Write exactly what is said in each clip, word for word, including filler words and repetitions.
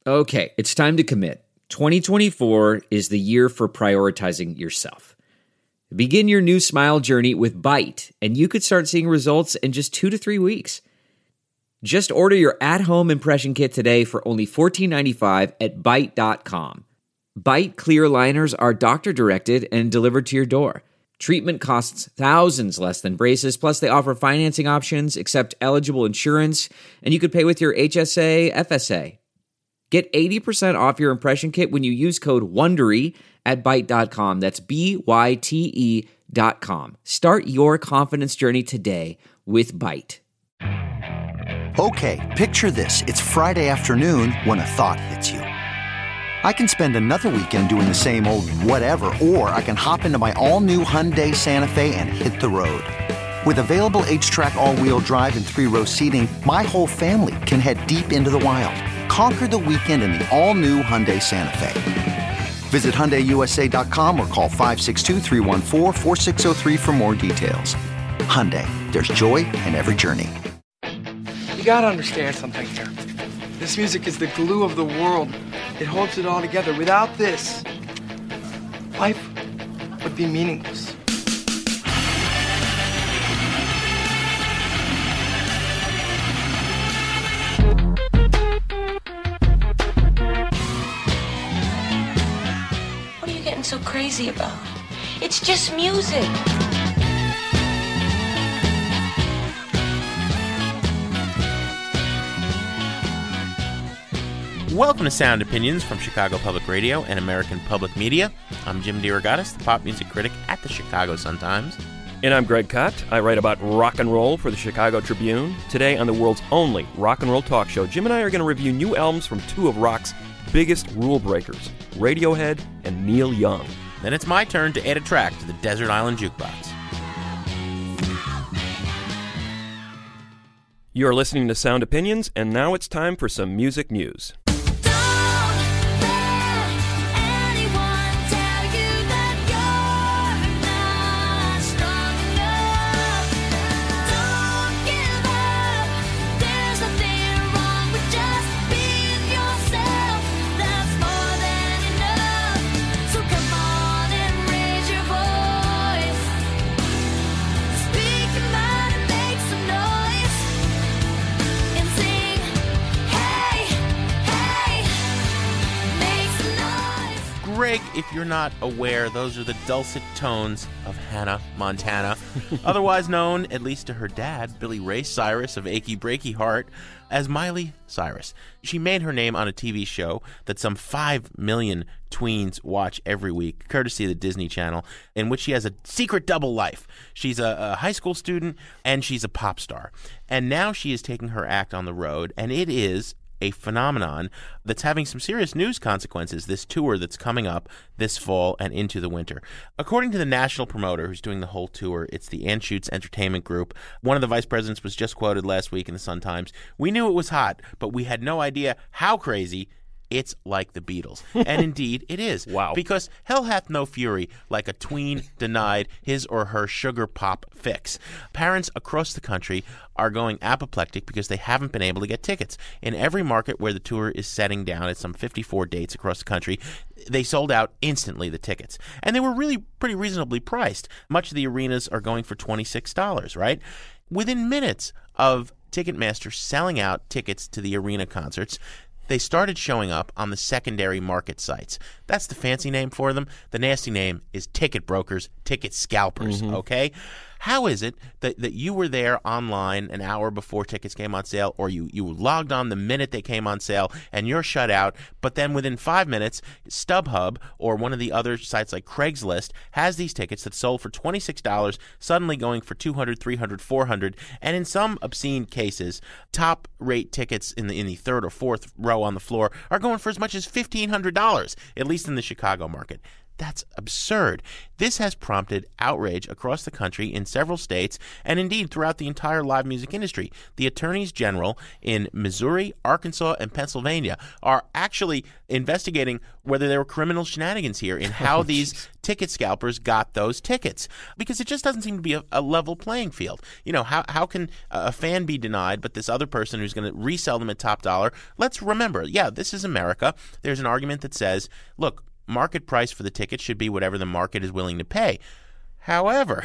Okay, it's time to commit. twenty twenty-four is the year for prioritizing yourself. Begin your new smile journey with Byte, and you could start seeing results in just two to three weeks. Just order your at-home impression kit today for only fourteen ninety-five at byte dot com. Byte clear aligners are doctor-directed and delivered to your door. Treatment costs thousands less than braces, plus they offer financing options, accept eligible insurance, and you could pay with your H S A, F S A. Get eighty percent off your impression kit when you use code WONDERY at byte dot com. That's B Y T E dot com. Start your confidence journey today with Byte. Okay, picture this. It's Friday afternoon when a thought hits you. I can spend another weekend doing the same old whatever, or I can hop into my all-new Hyundai Santa Fe and hit the road. With available H-Track all-wheel drive and three-row seating, my whole family can head deep into the wild. Conquer the weekend in the all-new Hyundai Santa Fe. Visit Hyundai U S A dot com or call five six two, three one four, four six zero three for more details. Hyundai, there's joy in every journey. You gotta understand something here. This music is the glue of the world. It holds it all together. Without this, life would be meaningless. So crazy about. It's just music. Welcome to Sound Opinions from Chicago Public Radio and American Public Media. I'm Jim DeRogatis, the pop music critic at the Chicago Sun-Times. And I'm Greg Kot. I write about rock and roll for the Chicago Tribune. Today on the world's only rock and roll talk show, Jim and I are going to review new albums from two of rock's biggest rule breakers, Radiohead and Neil Young. Then it's my turn to add a track to the Desert Island Jukebox. You're listening to Sound Opinions, and now it's time for some music news. Greg, if you're not aware, those are the dulcet tones of Hannah Montana, otherwise known, at least to her dad, Billy Ray Cyrus of Achy Breaky Heart, as Miley Cyrus. She made her name on a T V show that some five million tweens watch every week, courtesy of the Disney Channel, in which she has a secret double life. She's a, a high school student, and she's a pop star. And now she is taking her act on the road, and it is a phenomenon that's having some serious news consequences, this tour that's coming up this fall and into the winter. According to the national promoter who's doing the whole tour, it's the Anschutz Entertainment Group. One of the vice presidents was just quoted last week in the Sun-Times. We knew it was hot, but we had no idea how crazy. It's like the Beatles. And indeed, it is. Wow. Because hell hath no fury like a tween denied his or her sugar pop fix. Parents across the country are going apoplectic because they haven't been able to get tickets. In every market where the tour is setting down at some fifty-four dates across the country, they sold out instantly, the tickets. And they were really pretty reasonably priced. Much of the arenas are going for twenty-six dollars, right? Within minutes of Ticketmaster selling out tickets to the arena concerts, they started showing up on the secondary market sites. That's the fancy name for them. The nasty name is ticket brokers, ticket scalpers, mm-hmm. okay? How is it that, that you were there online an hour before tickets came on sale, or you, you logged on the minute they came on sale and you're shut out, but then within five minutes, StubHub or one of the other sites like Craigslist has these tickets that sold for twenty-six dollars, suddenly going for two hundred dollars, three hundred dollars, four hundred dollars, and in some obscene cases, top-rate tickets in the in the third or fourth row on the floor are going for as much as fifteen hundred dollars, at least in the Chicago market. That's absurd. This has prompted outrage across the country in several states and indeed throughout the entire live music industry. The attorneys general in Missouri, Arkansas, and Pennsylvania are actually investigating whether there were criminal shenanigans here in how these ticket scalpers got those tickets, because it just doesn't seem to be a, a level playing field. You know, how how can a fan be denied, but this other person who's going to resell them at top dollar? Let's remember, yeah, this is America. There's an argument that says, look, market price for the ticket should be whatever the market is willing to pay. However,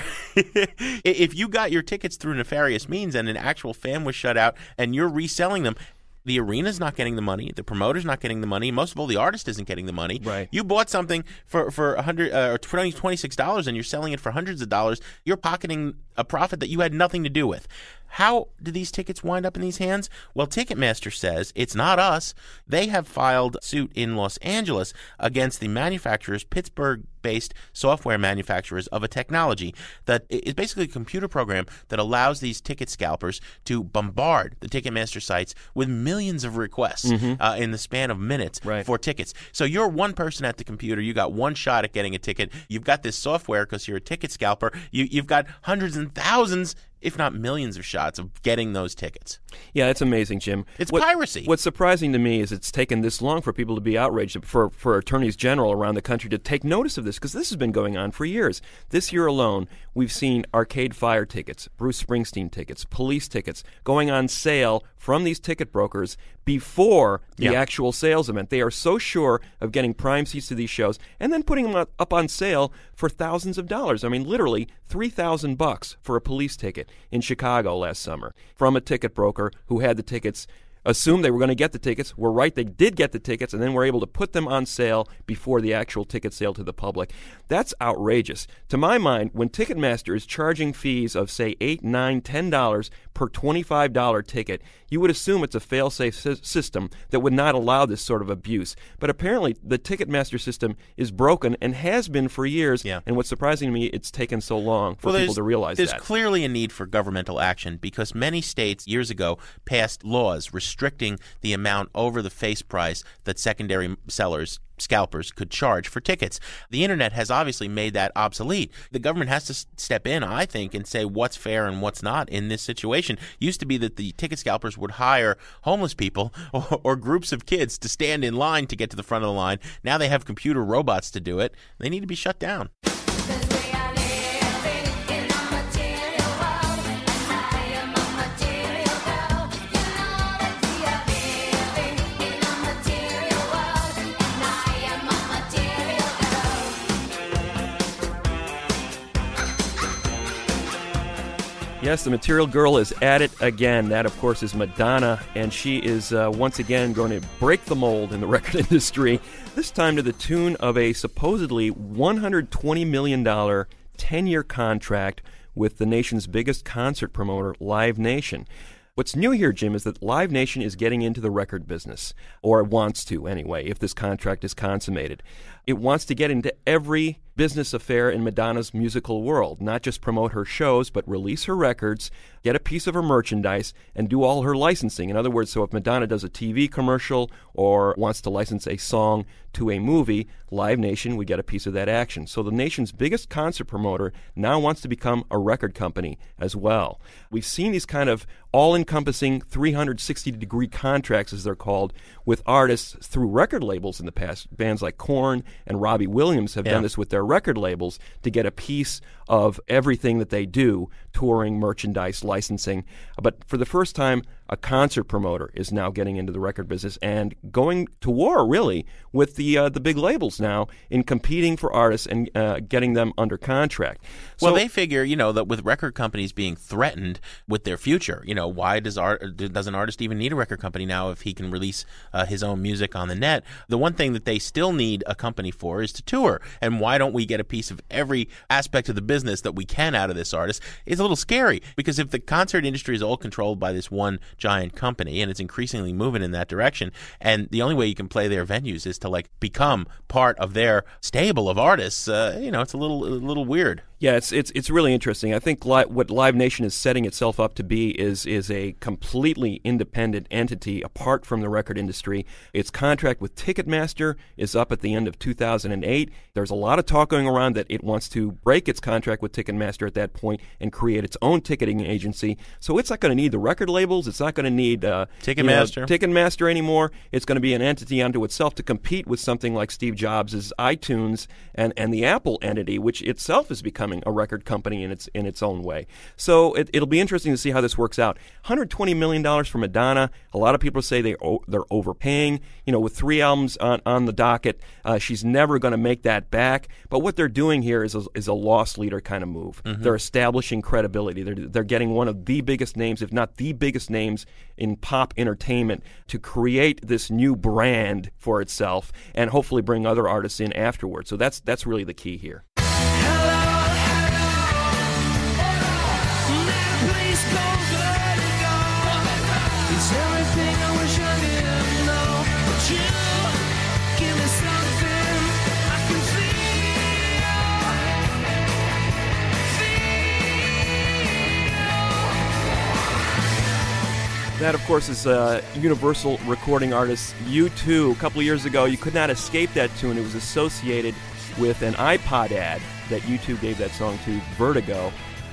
if you got your tickets through nefarious means and an actual fan was shut out and you're reselling them, the arena's not getting the money. The promoter's not getting the money. Most of all, the artist isn't getting the money. Right. You bought something for for one hundred uh, or twenty, twenty-six dollars and you're selling it for hundreds of dollars. You're pocketing a profit that you had nothing to do with. How do these tickets wind up in these hands? Well, Ticketmaster says it's not us. They have filed suit in Los Angeles against the manufacturers, Pittsburgh-based software manufacturers of a technology that is basically a computer program that allows these ticket scalpers to bombard the Ticketmaster sites with millions of requests mm-hmm. uh, in the span of minutes right. for tickets. So you're one person at the computer. You got one shot at getting a ticket. You've got this software because you're a ticket scalper. You, you've got hundreds and thousands, if not millions of shots of getting those tickets. Yeah, it's amazing, Jim. It's what, piracy. What's surprising to me is it's taken this long for people to be outraged, for, for attorneys general around the country to take notice of this, because this has been going on for years. This year alone, we've seen Arcade Fire tickets, Bruce Springsteen tickets, police tickets going on sale from these ticket brokers before the yeah. actual sales event. They are so sure of getting prime seats to these shows and then putting them up on sale for thousands of dollars. I mean, literally three thousand bucks for a police ticket in Chicago last summer from a ticket broker who had the tickets, assumed they were going to get the tickets, were right, they did get the tickets, and then were able to put them on sale before the actual ticket sale to the public. That's outrageous. To my mind, when Ticketmaster is charging fees of, say, eight, nine, ten dollars per twenty-five dollars ticket, you would assume it's a fail-safe sy- system that would not allow this sort of abuse. But apparently, the Ticketmaster system is broken and has been for years, yeah. and what's surprising to me, it's taken so long for well, people to realize there's that. There's clearly a need for governmental action because many states years ago passed laws restricting the amount over the face price that secondary sellers, scalpers, could charge for tickets. The internet has obviously made that obsolete. The government has to step in, I think, and say what's fair and what's not in this situation. Used to be that the ticket scalpers would hire homeless people or, or groups of kids to stand in line to get to the front of the line. Now they have computer robots to do it. They need to be shut down. Yes, the Material Girl is at it again. That, of course, is Madonna, and she is uh, once again going to break the mold in the record industry, this time to the tune of a supposedly one hundred twenty million dollars ten-year contract with the nation's biggest concert promoter, Live Nation. What's new here, Jim, is that Live Nation is getting into the record business, or it wants to anyway, if this contract is consummated. It wants to get into every business affair in Madonna's musical world, not just promote her shows, but release her records, get a piece of her merchandise, and do all her licensing. In other words, so if Madonna does a T V commercial or wants to license a song to a movie, Live Nation would get a piece of that action. So the nation's biggest concert promoter now wants to become a record company as well. We've seen these kind of all-encompassing three hundred sixty degree contracts, as they're called, with artists through record labels in the past. Bands like Korn and Robbie Williams have yeah. done this with their record labels to get a piece of everything that they do, touring, merchandise, licensing. But for the first time, a concert promoter is now getting into the record business and going to war, really, with the uh, the big labels now in competing for artists and uh, getting them under contract. So, well, they figure, you know, that with record companies being threatened with their future, you know, why does art does an artist even need a record company now if he can release uh, his own music on the net? The one thing that they still need a company for is to tour. And why don't we get a piece of every aspect of the business that we can out of this artist? It's a little scary because if the concert industry is all controlled by this one giant company, and it's increasingly moving in that direction, and the only way you can play their venues is to like become part of their stable of artists, uh, you know, it's a little a little weird. Yeah, it's it's it's really interesting. I think li- what Live Nation is setting itself up to be is is a completely independent entity apart from the record industry. Its contract with Ticketmaster is up at the end of two thousand eight. There's a lot of talk going around that it wants to break its contract with Ticketmaster at that point and create its own ticketing agency. So it's not going to need the record labels. It's not going to need uh, Ticketmaster. You know, Ticketmaster anymore. It's going to be an entity unto itself to compete with something like Steve Jobs' iTunes and, and the Apple entity, which itself is becoming a record company in its in its own way. So it, it'll be interesting to see how this works out. one hundred twenty million dollars for Madonna. A lot of people say they they're overpaying. You know, with three albums on, on the docket, uh, she's never going to make that back. But what they're doing here is a, is a loss leader kind of move. Mm-hmm. They're establishing credibility. They're they're getting one of the biggest names, if not the biggest names in pop entertainment, to create this new brand for itself and hopefully bring other artists in afterwards. So that's that's really the key here. That, of course, is uh, Universal recording artist U two. A couple of years ago, you could not escape that tune. It was associated with an iPod ad that U two gave that song to, Vertigo.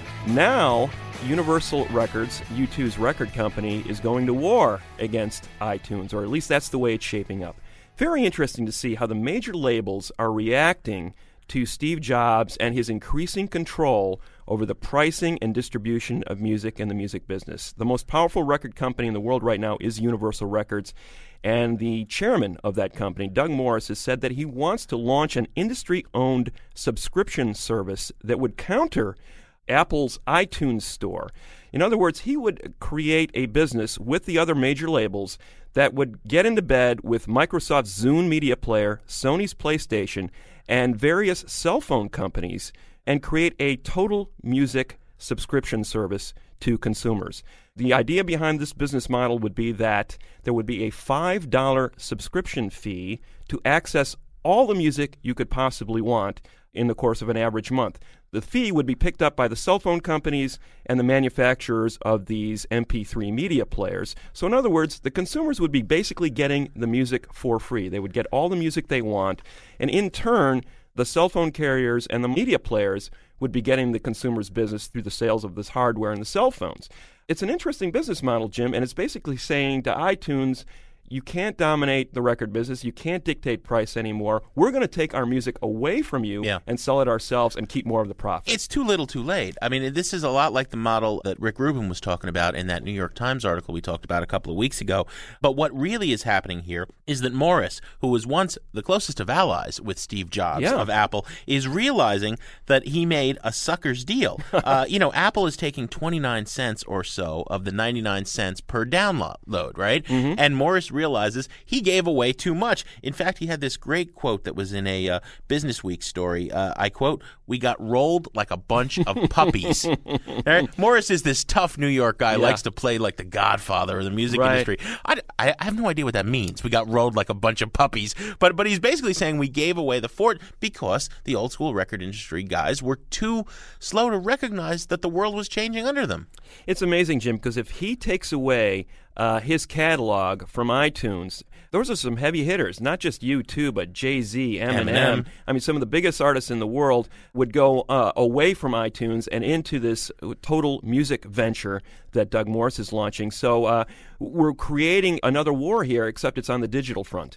Now, Universal Records, U two's record company, is going to war against iTunes, or at least that's the way it's shaping up. Very interesting to see how the major labels are reacting to Steve Jobs and his increasing control over the pricing and distribution of music and the music business. The most powerful record company in the world right now is Universal Records, and the chairman of that company, Doug Morris, has said that he wants to launch an industry-owned subscription service that would counter Apple's iTunes store. In other words, he would create a business with the other major labels that would get into bed with Microsoft's Zune media player, Sony's PlayStation, and various cell phone companies and create a total music subscription service to consumers. The idea behind this business model would be that there would be a five dollars subscription fee to access all the music you could possibly want in the course of an average month. The fee would be picked up by the cell phone companies and the manufacturers of these M P three media players. So in other words, the consumers would be basically getting the music for free. They would get all the music they want, and in turn, the cell phone carriers and the media players would be getting the consumer's business through the sales of this hardware and the cell phones. It's an interesting business model, Jim, and it's basically saying to iTunes, you can't dominate the record business. You can't dictate price anymore. We're going to take our music away from you yeah. and sell it ourselves and keep more of the profit. It's too little too late. I mean, this is a lot like the model that Rick Rubin was talking about in that New York Times article we talked about a couple of weeks ago. But what really is happening here is that Morris, who was once the closest of allies with Steve Jobs yeah. of Apple, is realizing that he made a sucker's deal. uh, you know, Apple is taking twenty-nine cents or so of the ninety-nine cents per download, right? Mm-hmm. And Morris realizes he gave away too much. In fact, he had this great quote that was in a uh, Business Week story. Uh, I quote, "We got rolled like a bunch of puppies." Right? Morris is this tough New York guy, yeah. likes to play like the Godfather of the music right. industry. I, I, I have no idea what that means. We got rolled like a bunch of puppies. But but he's basically saying we gave away the fort because the old school record industry guys were too slow to recognize that the world was changing under them. It's amazing, Jim, because if he takes away uh, his catalog from iTunes, those are some heavy hitters, not just U two, but Jay-Z, Eminem. I mean, some of the biggest artists in the world would go uh, away from iTunes and into this total music venture that Doug Morris is launching. So uh, we're creating another war here, except it's on the digital front.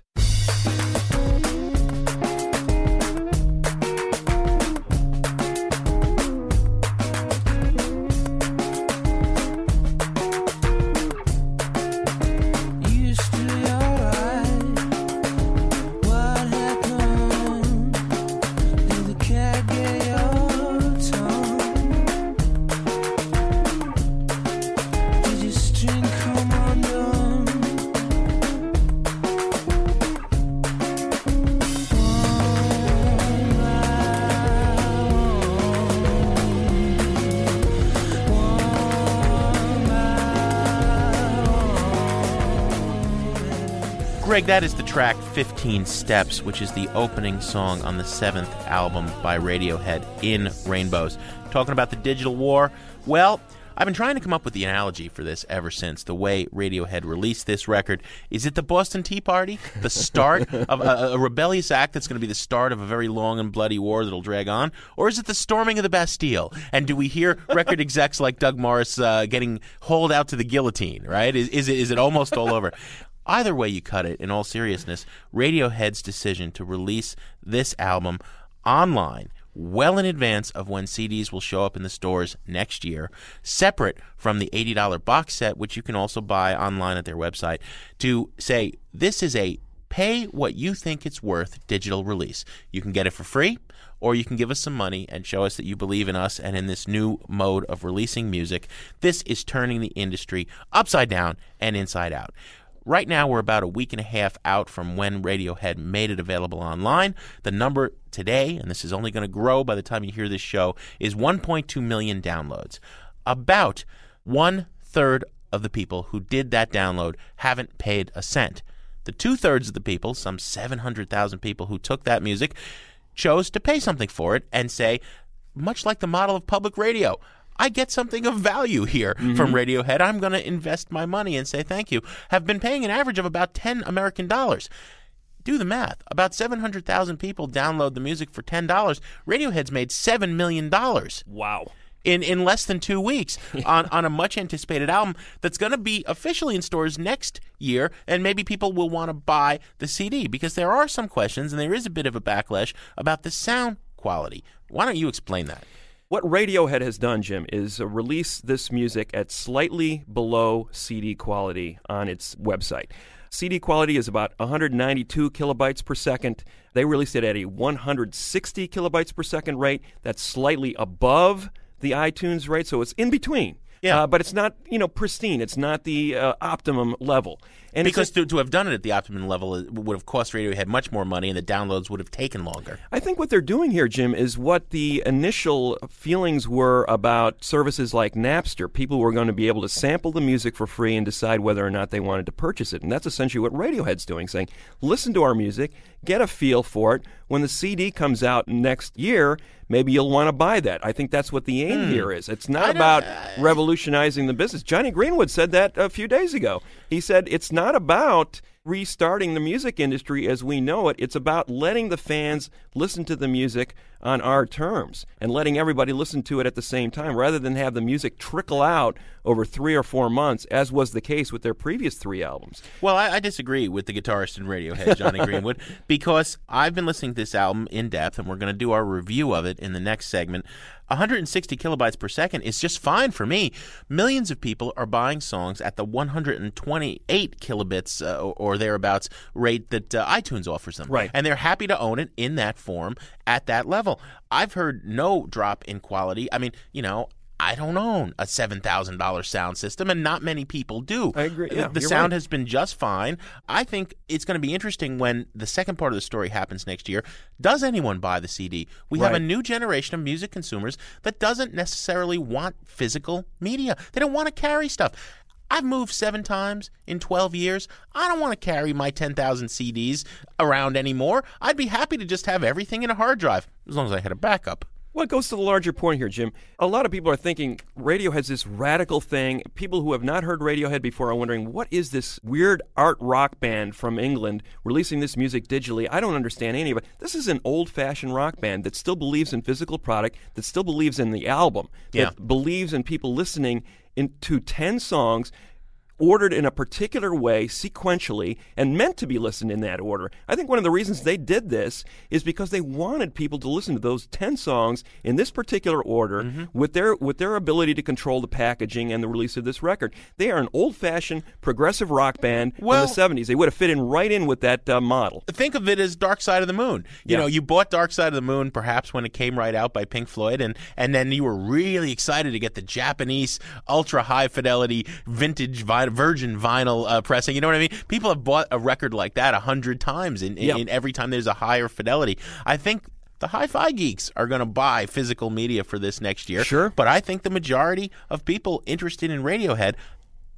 Greg, that is the track fifteen Steps, which is the opening song on the seventh album by Radiohead, In Rainbows. Talking about the digital war, well, I've been trying to come up with the analogy for this ever since, the way Radiohead released this record. Is it the Boston Tea Party? The start of a, a rebellious act that's going to be the start of a very long and bloody war that'll drag on? Or is it the storming of the Bastille? And do we hear record execs like Doug Morris uh, getting hauled out to the guillotine, right? Is, is, it, is it almost all over? Either way you cut it, in all seriousness, Radiohead's decision to release this album online well in advance of when C Ds will show up in the stores next year, separate from the eighty dollars box set, which you can also buy online at their website, to say this is a pay what you think it's worth digital release. You can get it for free, or you can give us some money and show us that you believe in us and in this new mode of releasing music. This is turning the industry upside down and inside out. Right now, we're about a week and a half out from when Radiohead made it available online. The number today, and this is only going to grow by the time you hear this show, is one point two million downloads. About one-third of the people who did that download haven't paid a cent. The two-thirds of the people, some seven hundred thousand people who took that music, chose to pay something for it and say, much like the model of public radio, I get something of value here mm-hmm. from Radiohead. I'm going to invest my money and say thank you. Have been paying an average of about ten American dollars. Do the math. About seven hundred thousand people download the music for ten dollars. Radiohead's made seven million dollars. Wow. In, in less than two weeks on, on a much-anticipated album that's going to be officially in stores next year, and maybe people will want to buy the C D because there are some questions and there is a bit of a backlash about the sound quality. Why don't you explain that? What Radiohead has done, Jim, is uh, release this music at slightly below C D quality on its website. C D quality is about one hundred ninety-two kilobytes per second. They released it at a one hundred sixty kilobytes per second rate. That's slightly above the iTunes rate, so it's in between. Yeah. Uh, but it's not, you know, pristine. It's not the uh, optimum level. And because a, to, to have done it at the optimum level it would have cost Radiohead much more money, and the downloads would have taken longer. I think what they're doing here, Jim, is what the initial feelings were about services like Napster. People were going to be able to sample the music for free and decide whether or not they wanted to purchase it. And that's essentially what Radiohead's doing, saying, listen to our music, get a feel for it. When the C D comes out next year, maybe you'll want to buy that. I think that's what the aim hmm. here is. It's not about uh, revolutionizing the business. Johnny Greenwood said that a few days ago. He said it's not about restarting the music industry as we know it. It's about letting the fans listen to the music on our terms and letting everybody listen to it at the same time rather than have the music trickle out over three or four months, as was the case with their previous three albums. Well, I, I disagree with the guitarist in Radiohead, Johnny Greenwood, because I've been listening to this album in depth, and we're going to do our review of it in the next segment. one hundred sixty kilobytes per second is just fine for me. Millions of people are buying songs at the one hundred twenty-eight kilobits uh, or, or thereabouts rate that uh, iTunes offers them. Right. And they're happy to own it in that form at that level. I've heard no drop in quality. I mean, you know, I don't own a seven thousand dollars sound system, and not many people do. I agree. Yeah, the you're sound right. has been just fine. I think it's going to be interesting when the second part of the story happens next year. Does anyone buy the C D? We right. have a new generation of music consumers that doesn't necessarily want physical media. They don't want to carry stuff. I've moved seven times in twelve years. I don't want to carry my ten thousand C Ds around anymore. I'd be happy to just have everything in a hard drive, as long as I had a backup. Well, it goes to the larger point here, Jim. A lot of people are thinking Radiohead's this radical thing. People who have not heard Radiohead before are wondering, what is this weird art rock band from England releasing this music digitally? I don't understand any of it. This is an old-fashioned rock band that still believes in physical product, that still believes in the album, that yeah. believes in people listening into ten songs ordered in a particular way, sequentially, and meant to be listened in that order. I think one of the reasons they did this is because they wanted people to listen to those ten songs in this particular order mm-hmm. with their with their ability to control the packaging and the release of this record. They are an old-fashioned progressive rock band well, in the seventies. They would have fit in right in with that uh, model. Think of it as Dark Side of the Moon. You yeah. know, you bought Dark Side of the Moon perhaps when it came right out by Pink Floyd, and, and then you were really excited to get the Japanese ultra-high fidelity vintage vi- virgin vinyl uh, pressing. You know what I mean? People have bought a record like that a hundred times in, in, yeah. in every time there's a higher fidelity. I think the hi-fi geeks are going to buy physical media for this next year. Sure. But I think the majority of people interested in Radiohead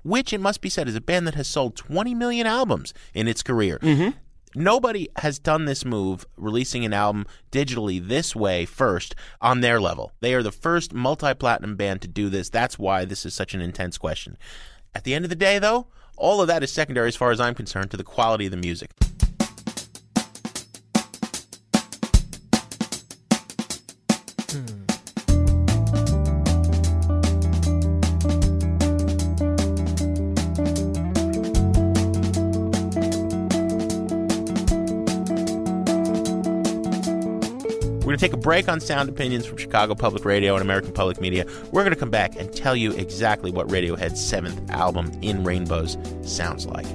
which, it must be said, is a band that has sold twenty million albums in its career. Mm-hmm. Nobody has done this move, releasing an album digitally this way first on their level. They are the first multi-platinum band to do this. That's why this is such an intense question. At the end of the day, though, all of that is secondary as far as I'm concerned to the quality of the music. We're going to take a break on Sound Opinions from Chicago Public Radio and American Public Media. We're going to come back and tell you exactly what Radiohead's seventh album, In Rainbows, sounds like.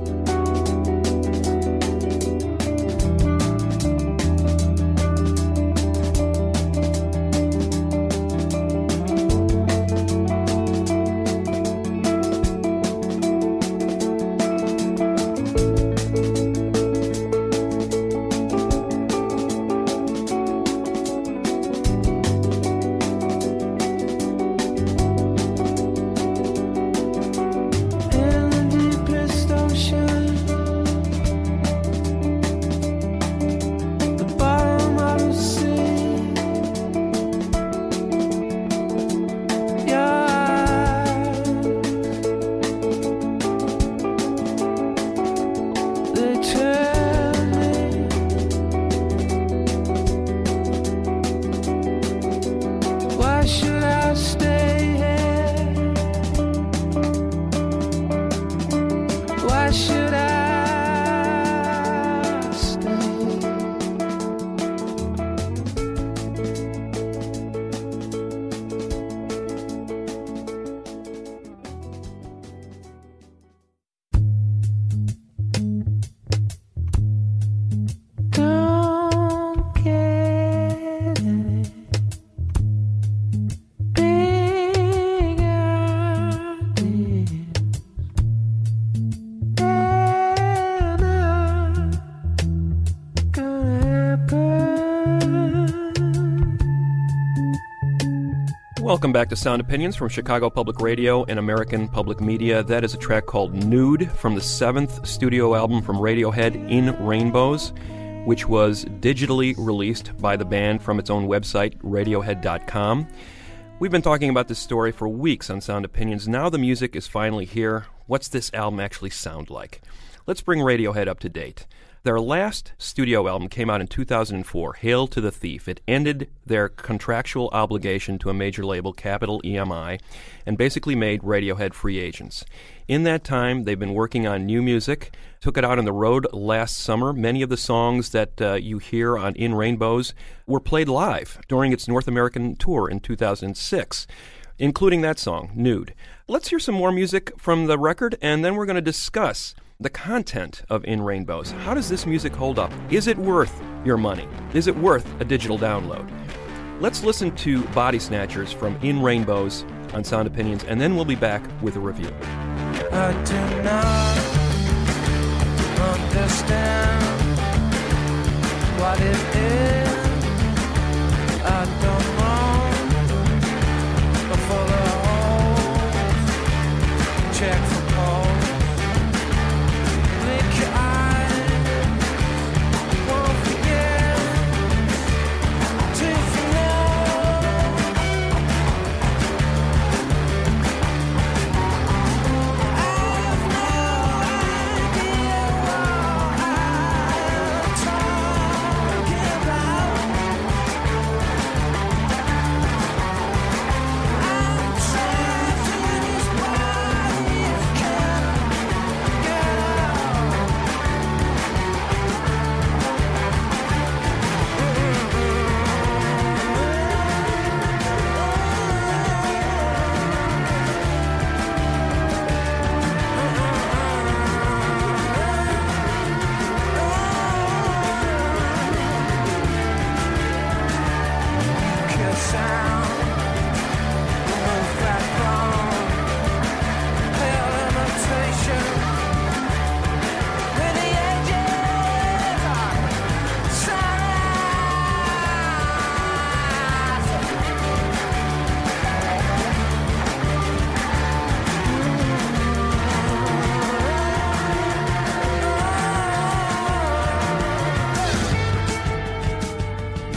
Welcome back to Sound Opinions from Chicago Public Radio and American Public Media. That is a track called Nude from the seventh studio album from Radiohead, In Rainbows, which was digitally released by the band from its own website, radiohead dot com. We've been talking about this story for weeks on Sound Opinions. Now the music is finally here. What's this album actually sound like? Let's bring Radiohead up to date. Their last studio album came out in two thousand four, Hail to the Thief. It ended their contractual obligation to a major label, Capital E M I, and basically made Radiohead free agents. In that time, they've been working on new music, took it out on the road last summer. Many of the songs that uh, you hear on In Rainbows were played live during its North American tour in two thousand six, including that song, Nude. Let's hear some more music from the record, and then we're going to discuss the content of In Rainbows. How does this music hold up? Is it worth your money? Is it worth a digital download? Let's listen to Body Snatchers from In Rainbows on Sound Opinions, and then we'll be back with a review. I do not understand what it is. I don't know for the holes. Check for calls. Yeah.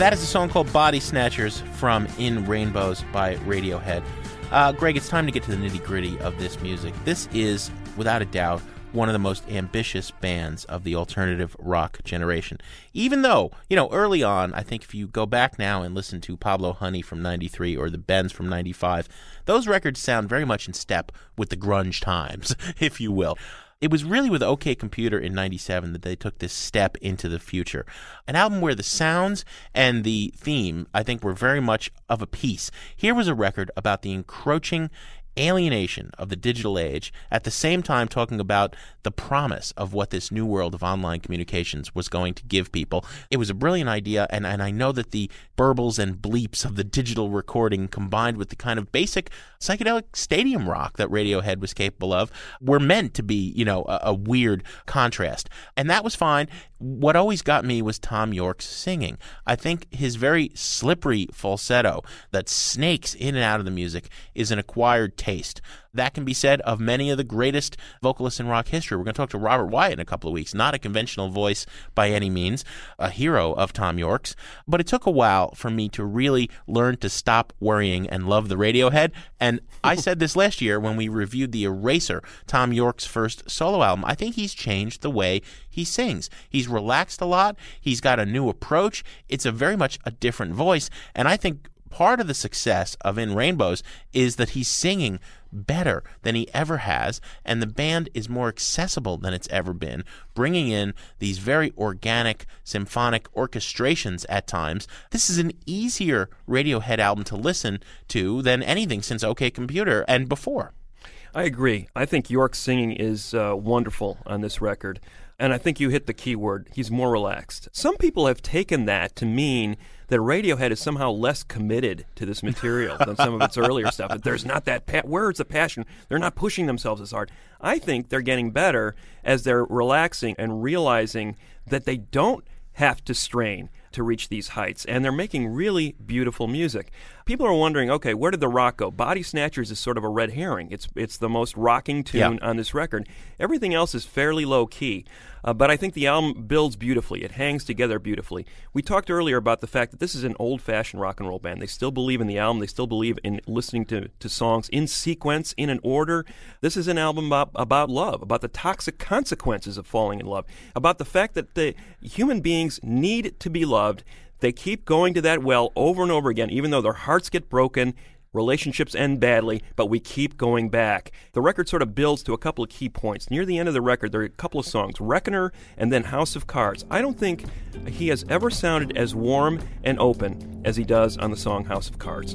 That is a song called Body Snatchers from In Rainbows by Radiohead. Uh, Greg, it's time to get to the nitty-gritty of this music. This is, without a doubt, one of the most ambitious bands of the alternative rock generation. Even though, you know, early on, I think if you go back now and listen to Pablo Honey from ninety-three or the Bends from ninety-five, those records sound very much in step with the grunge times, if you will. It was really with OK Computer in ninety-seven that they took this step into the future. An album where the sounds and the theme, I think, were very much of a piece. Here was a record about the encroaching alienation of the digital age, at the same time talking about the promise of what this new world of online communications was going to give people. It was a brilliant idea, and, and I know that the burbles and bleeps of the digital recording combined with the kind of basic psychedelic stadium rock that Radiohead was capable of were meant to be, you know, a, a weird contrast. And that was fine. What always got me was Thom Yorke's singing. I think his very slippery falsetto that snakes in and out of the music is an acquired taste. That can be said of many of the greatest vocalists in rock history. We're going to talk to Robert Wyatt in a couple of weeks. Not a conventional voice by any means, a hero of Thom Yorke's. But it took a while for me to really learn to stop worrying and love the Radiohead. And I said this last year when we reviewed The Eraser, Thom Yorke's first solo album. I think he's changed the way he sings. He's relaxed a lot. He's got a new approach. It's a very much a different voice. And I think part of the success of In Rainbows is that he's singing better than he ever has, and the band is more accessible than it's ever been, bringing in these very organic symphonic orchestrations at times. This is an easier Radiohead album to listen to than anything since OK Computer and before. I agree. I think Yorke's singing is uh, wonderful on this record. And I think you hit the key word. He's more relaxed. Some people have taken that to mean that Radiohead is somehow less committed to this material than some of its earlier stuff. That there's not that pa- where's the passion? They're not pushing themselves as hard. I think they're getting better as they're relaxing and realizing that they don't have to strain to reach these heights, and they're making really beautiful music. People are wondering, okay, where did the rock go? Body Snatchers is sort of a red herring. It's it's the most rocking tune yeah. on this record. Everything else is fairly low-key, uh, but I think the album builds beautifully. It hangs together beautifully. We talked earlier about the fact that this is an old-fashioned rock and roll band. They still believe in the album. They still believe in listening to, to songs in sequence, in an order. This is an album about, about love, about the toxic consequences of falling in love, about the fact that the human beings need to be loved. They keep going to that well over and over again, even though their hearts get broken, relationships end badly, but we keep going back. The record sort of builds to a couple of key points. Near the end of the record, there are a couple of songs, Reckoner and then House of Cards. I don't think he has ever sounded as warm and open as he does on the song House of Cards.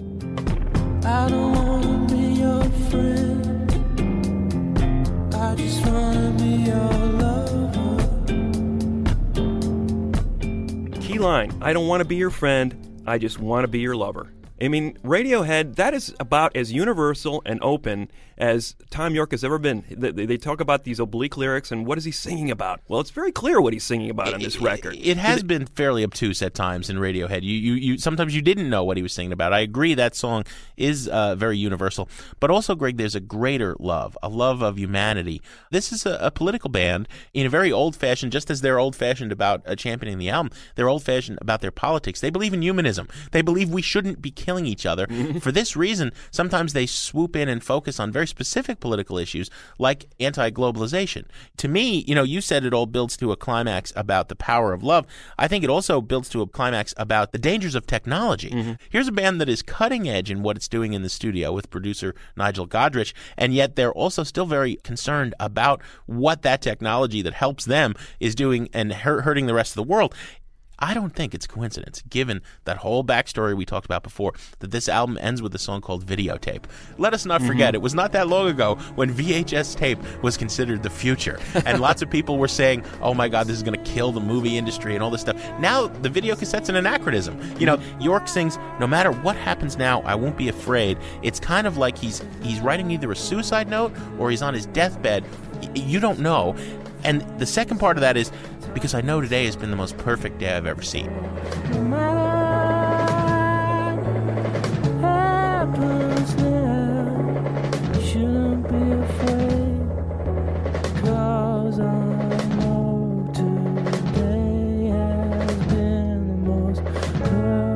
I don't wanna be your friend, I just wanna be your lover. Key line, I don't want to be your friend, I just want to be your lover. I mean, Radiohead, that is about as universal and open as Thom Yorke has ever been. They, they talk about these oblique lyrics, and what is he singing about? Well, it's very clear what he's singing about on this record. It, it has been fairly obtuse at times in Radiohead. You, you, you, sometimes you didn't know what he was singing about. I agree that song is uh, very universal. But also, Greg, there's a greater love, a love of humanity. This is a, a political band in a very old-fashioned, just as they're old-fashioned about uh, championing the album, they're old-fashioned about their politics. They believe in humanism. They believe we shouldn't be killing each other. For this reason, sometimes they swoop in and focus on very specific political issues like anti-globalization. To me, you know, you said it all builds to a climax about the power of love. I think it also builds to a climax about the dangers of technology. Mm-hmm. Here's a band that is cutting edge in what it's doing in the studio with producer Nigel Godrich, and yet they're also still very concerned about what that technology that helps them is doing and hurting the rest of the world. I don't think it's a coincidence, given that whole backstory we talked about before, that this album ends with a song called Videotape. Let us not forget, mm-hmm. it was not that long ago when V H S tape was considered the future. And lots of people were saying, oh my God, this is going to kill the movie industry and all this stuff. Now, the video cassette's an anachronism. You know, Yorke sings, no matter what happens now, I won't be afraid. It's kind of like he's he's writing either a suicide note or he's on his deathbed. Y- you don't know. And the second part of that is, because I know today has been the most perfect day I've ever seen. No matter what happens now, you shouldn't be afraid, 'cause I know today has been the most perfect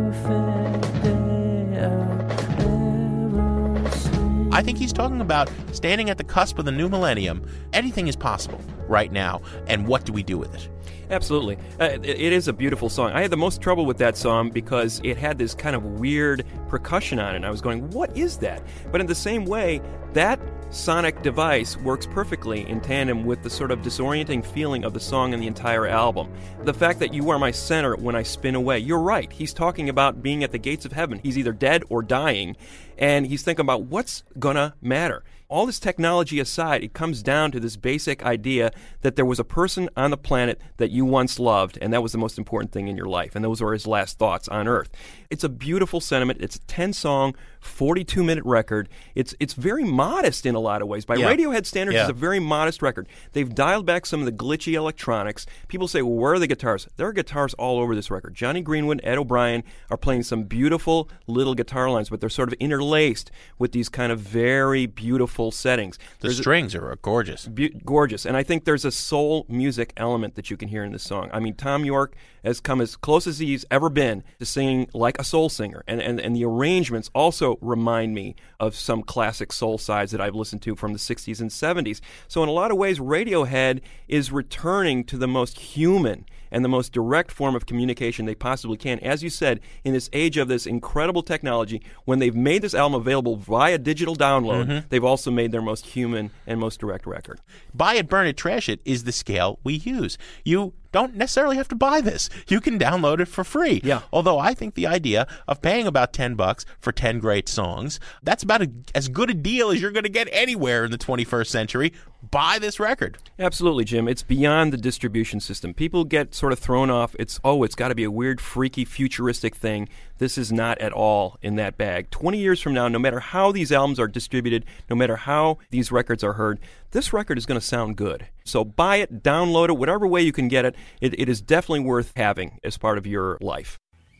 I think he's talking about standing at the cusp of the new millennium. Anything is possible right now, and what do we do with it? Absolutely. Uh, it, it is a beautiful song. I had the most trouble with that song because it had this kind of weird percussion on it, and I was going, what is that? But in the same way, that sonic device works perfectly in tandem with the sort of disorienting feeling of the song and the entire album. The fact that you are my center when I spin away, you're right. He's talking about being at the gates of heaven. He's either dead or dying, and he's thinking about what's gonna matter. All this technology aside, it comes down to this basic idea that there was a person on the planet that you once loved, and that was the most important thing in your life, and those were his last thoughts on Earth. It's a beautiful sentiment. It's a ten-song, forty-two minute record. It's it's very modest in a lot of ways. By yeah. Radiohead standards, yeah. it's a very modest record. They've dialed back some of the glitchy electronics. People say, well, where are the guitars? There are guitars all over this record. Johnny Greenwood, Ed O'Brien are playing some beautiful little guitar lines, but they're sort of interlaced with these kind of very beautiful settings. The There's strings a, are gorgeous. Be- gorgeous. And I think there's a soul music element that you can hear in this song. I mean, Tom York has come as close as he's ever been to singing like a soul singer. And, and, and the arrangements also remind me of some classic soul sides that I've listened to from the sixties and seventies. So in a lot of ways, Radiohead is returning to the most human and the most direct form of communication they possibly can. As you said, in this age of this incredible technology, when they've made this album available via digital download, mm-hmm. they've also made their most human and most direct record. Buy it, burn it, trash it is the scale we use. You don't necessarily have to buy this. You can download it for free. Yeah. Although I think the idea of paying about ten bucks for ten great songs, that's about a, as good a deal as you're going to get anywhere in the twenty-first century. Buy this record. Absolutely, Jim. It's beyond the distribution system. People get sort of thrown off. It's, oh, it's got to be a weird, freaky, futuristic thing. This is not at all in that bag. twenty years from now, no matter how these albums are distributed, no matter how these records are heard, this record is going to sound good. So buy it, download it, whatever way you can get it. It, it is definitely worth having as part of your life.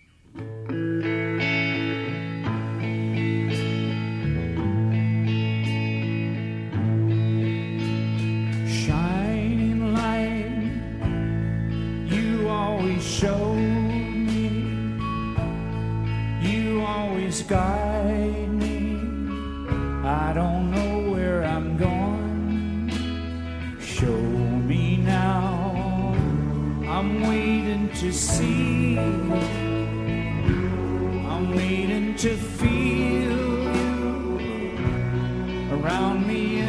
Shining light, you always show me, you always guide me. I don't know where I'm going. Show me now, I'm waiting to see, I'm waiting to feel you around me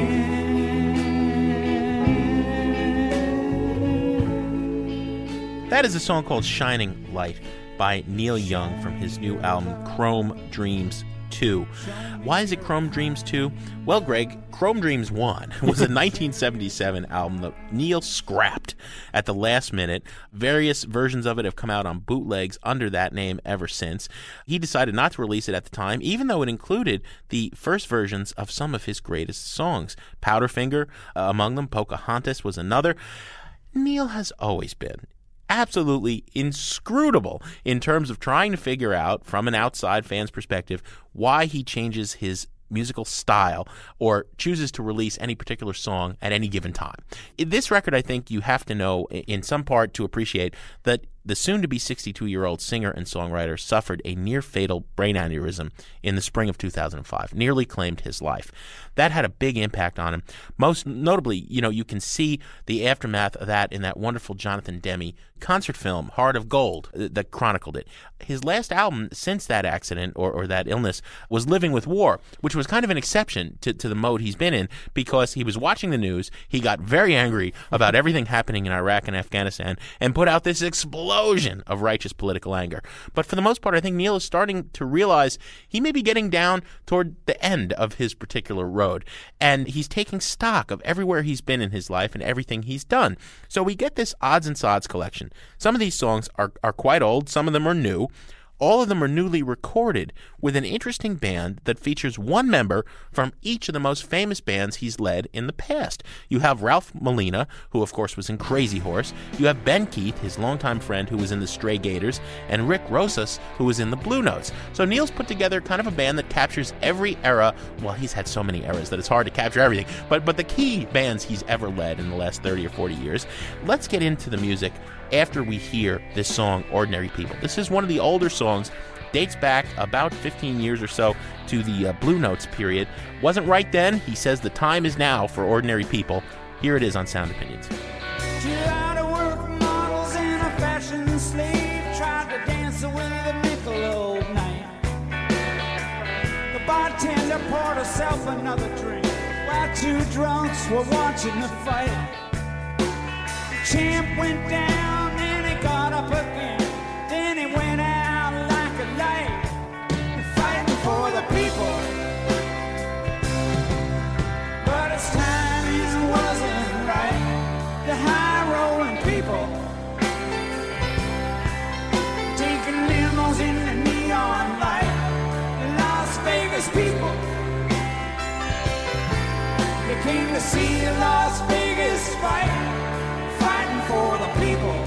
again. That is a song called Shining Light by Neil Young from his new album Chrome Dreams two. Why is it Chrome Dreams two? Well, Greg, Chrome Dreams one was a nineteen seventy-seven album that Neil scrapped at the last minute. Various versions of it have come out on bootlegs under that name ever since. He decided not to release it at the time, even though it included the first versions of some of his greatest songs. Powderfinger, uh, among them, Pocahontas was another. Neil has always been absolutely inscrutable in terms of trying to figure out, from an outside fan's perspective, why he changes his musical style or chooses to release any particular song at any given time. In this record, I think you have to know in some part to appreciate that the soon-to-be sixty-two-year-old singer and songwriter suffered a near-fatal brain aneurysm in the spring of two thousand five, nearly claimed his life. That had a big impact on him. Most notably, you know, you can see the aftermath of that in that wonderful Jonathan Demme concert film, Heart of Gold, that chronicled it. His last album since that accident or, or that illness was Living with War, which was kind of an exception to, to the mode he's been in because he was watching the news, he got very angry about everything happening in Iraq and Afghanistan, and put out this explosion of righteous political anger. But for the most part, I think Neil is starting to realize he may be getting down toward the end of his particular road, and he's taking stock of everywhere he's been in his life and everything he's done. So we get this odds and sods collection. Some of these songs are, are quite old, some of them are new. All of them are newly recorded with an interesting band that features one member from each of the most famous bands he's led in the past. You have Ralph Molina, who of course was in Crazy Horse. You have Ben Keith, his longtime friend, who was in the Stray Gators, and Rick Rosas, who was in the Blue Notes. So Neil's put together kind of a band that captures every era. Well, he's had so many eras that it's hard to capture everything, but but the key bands he's ever led in the last thirty or forty years. Let's get into the music after we hear this song, Ordinary People. This is one of the older songs dates back about fifteen years or so to the uh, Blue Notes period. Wasn't right then. He says the time is now for ordinary people. Here it is on Sound Opinions. Out-of-work models and a fashion slave tried to dance with a Michelob night. The bartender poured herself another drink while two drunks were watching the fight. The champ went down and he got up again. Then he went out like a light, fighting for the people. But his timing wasn't right. The high-rolling people taking limos in the neon light. The Las Vegas people, they came to see a Las Vegas fight, fighting for the people.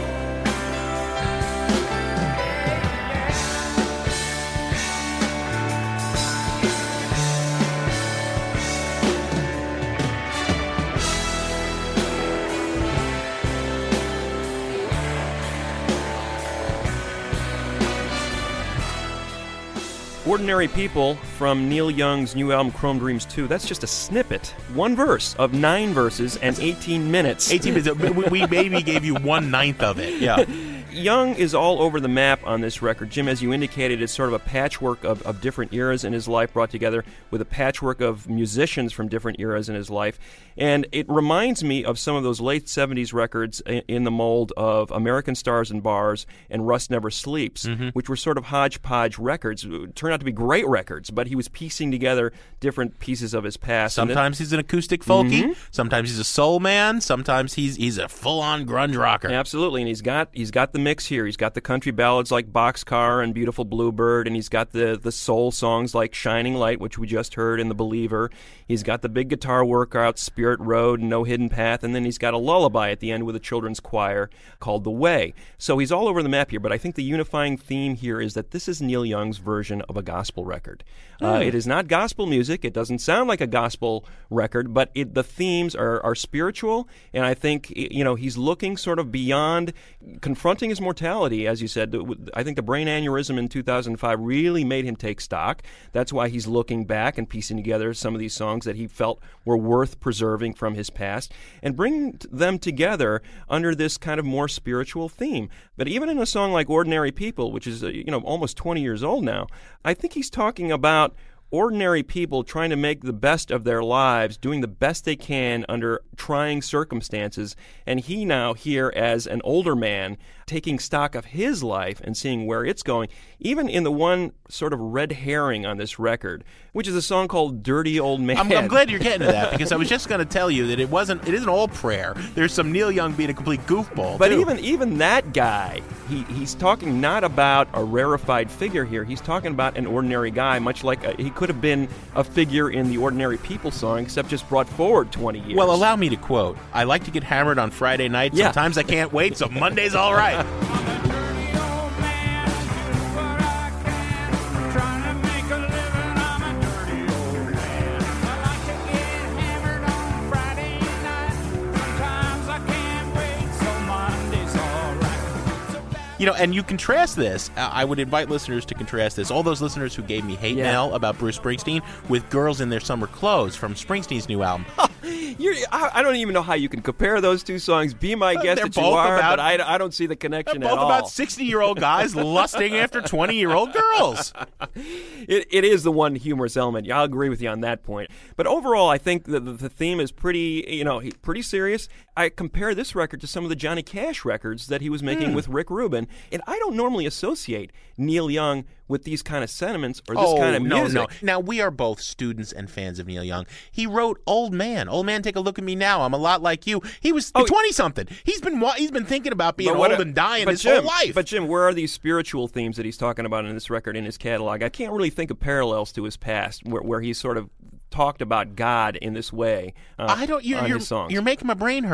Ordinary People from Neil Young's new album Chrome Dreams two. That's just a snippet. One verse of nine verses and eighteen minutes. eighteen minutes. We maybe gave you one ninth of it. Yeah. Young is all over the map on this record. Jim, as you indicated, it's sort of a patchwork of, of different eras in his life brought together with a patchwork of musicians from different eras in his life. And it reminds me of some of those late seventies records in, in the mold of American Stars and Bars and Rust Never Sleeps, mm-hmm. which were sort of hodgepodge records. It turned out to be great records, but he was piecing together different pieces of his past. Sometimes then, he's an acoustic folky. Mm-hmm. Sometimes he's a soul man. Sometimes he's he's a full-on grunge rocker. Absolutely, and he's got he's got the mix here. He's got the country ballads like Boxcar and Beautiful Bluebird, and he's got the, the soul songs like Shining Light, which we just heard in The Believer. He's got the big guitar workout, Spirit Road, and No Hidden Path, and then he's got a lullaby at the end with a children's choir called The Way. So he's all over the map here, but I think the unifying theme here is that this is Neil Young's version of a gospel record. Mm. Uh, it is not gospel music. It doesn't sound like a gospel record, but it, the themes are, are spiritual, and I think you know he's looking sort of beyond confronting his mortality, as you said. I think the brain aneurysm in two thousand five really made him take stock. That's why he's looking back and piecing together some of these songs that he felt were worth preserving from his past and bringing them together under this kind of more spiritual theme. But even in a song like Ordinary People, which is you know almost twenty years old now, I think he's talking about ordinary people trying to make the best of their lives, doing the best they can under trying circumstances, and he now here as an older man taking stock of his life and seeing where it's going, even in the one sort of red herring on this record, which is a song called Dirty Old Man. I'm, I'm glad you're getting to that, because I was just going to tell you that it wasn't, it isn't all prayer. There's some Neil Young being a complete goofball, But too. even even that guy, he, he's talking not about a rarefied figure here. He's talking about an ordinary guy, much like a, he could have been a figure in the Ordinary People song, except just brought forward twenty years. Well, allow me to quote, I like to get hammered on Friday night. Yeah. Sometimes I can't wait, so Monday's all right. You know, and you contrast this. Uh, I would invite listeners to contrast this. All those listeners who gave me hate Yeah. mail about Bruce Springsteen with Girls in Their Summer Clothes from Springsteen's new album. You're, I, I don't even know how you can compare those two songs. Be my guest they're that you both are, about- but I, I don't see the connection They're at both all. about sixty-year-old guys lusting after twenty-year-old girls. It, it is the one humorous element. Yeah, I'll agree with you on that point. But overall, I think the, the, the theme is pretty, you know, he- pretty serious. I compare this record to some of the Johnny Cash records that he was making Hmm. with Rick Rubin, and I don't normally associate Neil Young with these kind of sentiments or this oh, kind of no, music. no. Now, we are both students and fans of Neil Young. He wrote Old Man. Old Man, take a look at me now. I'm a lot like you. He was Oh, twenty-something. He's been wa- he's been thinking about being But what old a- and dying but his Jim, whole life. But Jim, where are these spiritual themes that he's talking about in this record, in his catalog? I can't really think of parallels to his past where, where he's sort of talked about God in this way uh, I don't. You're, on you're, his songs. you're making my brain hurt.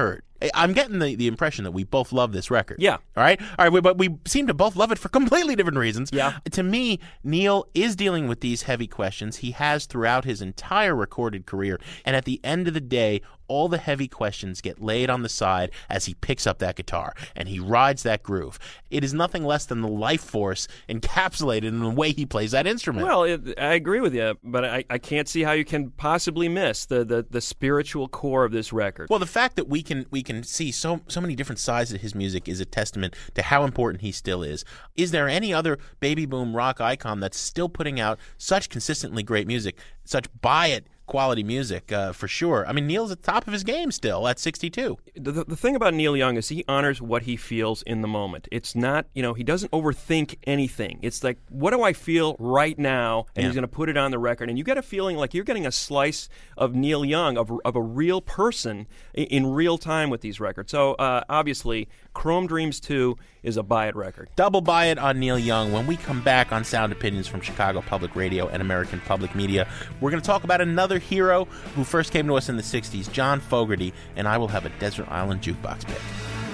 I'm getting the, the impression that we both love this record. Yeah. All right? All right, but we seem to both love it for completely different reasons. Yeah. To me, Neil is dealing with these heavy questions. He has throughout his entire recorded career. And at the end of the day, all the heavy questions get laid on the side as he picks up that guitar and he rides that groove. It is nothing less than the life force encapsulated in the way he plays that instrument. Well, it, I agree with you, but I, I can't see how you can possibly miss the, the, the spiritual core of this record. Well, the fact that we can we can see so so many different sides of his music is a testament to how important he still is. Is there any other baby boom rock icon that's still putting out such consistently great music, such buy-it quality music, uh, for sure? I mean, Neil's at the top of his game still at sixty-two. The, the thing about Neil Young is he honors what he feels in the moment. It's not, you know, he doesn't overthink anything. It's like, what do I feel right now? And Yeah. he's going to put it on the record. And you get a feeling like you're getting a slice of Neil Young, of, of a real person in, in real time with these records. So, uh, obviously, Chrome Dreams two is a buy-it record. Double buy it on Neil Young. When we come back on Sound Opinions from Chicago Public Radio and American Public Media, we're going to talk about another hero who first came to us in the sixties, John Fogerty, and I will have a Desert Island Jukebox pick.